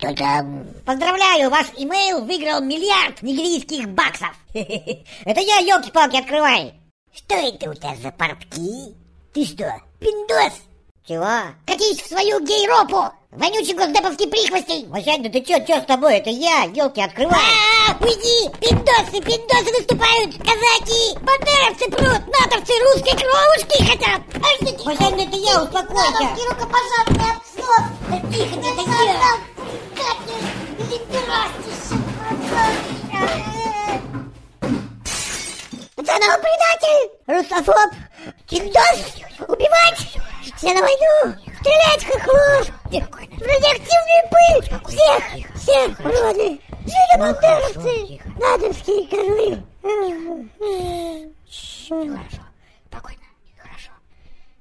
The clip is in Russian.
Что там? Поздравляю, ваш имейл выиграл $1 миллиард нигерийских баксов. Это я, елки-палки, открывай. Что это у тебя за портки? Ты что, пиндос? Чего? Катись в свою гей-ропу! Вонючий госдеповский прихвостень! Васянь, да ты чё с тобой? Это я, елки, открывай! Уйди! Пиндосы выступают! Казаки! Бандеровцы прут! Натовцы русской кровушки хотят! Васянь, да это я, успокойся! Натовский рукопожатный обснов! Да тихо, да это я! Национал предатель! Русофоб! Пиндос! Убивать! Все на войну! Стрелять, хохлов! Радиоактивную пыль! Всех, уроды! Жили бандеровцы! Надовские козлы! Хорошо, спокойно.